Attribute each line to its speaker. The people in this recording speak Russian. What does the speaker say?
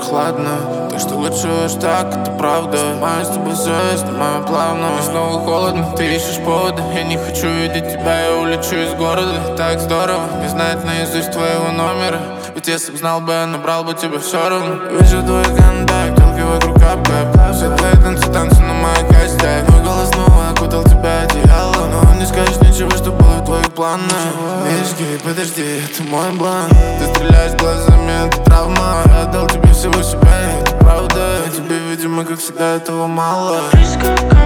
Speaker 1: прохладно. Так что лучше уж так, это правда. Снимаю с тобой все, снимаю плавно. Мне снова холодно, ты ищешь повода. Я не хочу видеть тебя, я улечу из города. Так здорово, не знать наизусть твоего номера. Ведь если б знал бы, я набрал бы тебе все равно. Вижу твой контакт, только вокруг кап-кап. Все твои танцы на моих костях. Мой голос снова окутал тебя одеялом. Но не скажешь ничего, что было в твоих планах. Мишки, подожди, это мой блан. Ты стреляешь глазами, это травма. Я отдал тебе всего себя, и это правда. Тебе, видимо, как всегда, этого мало.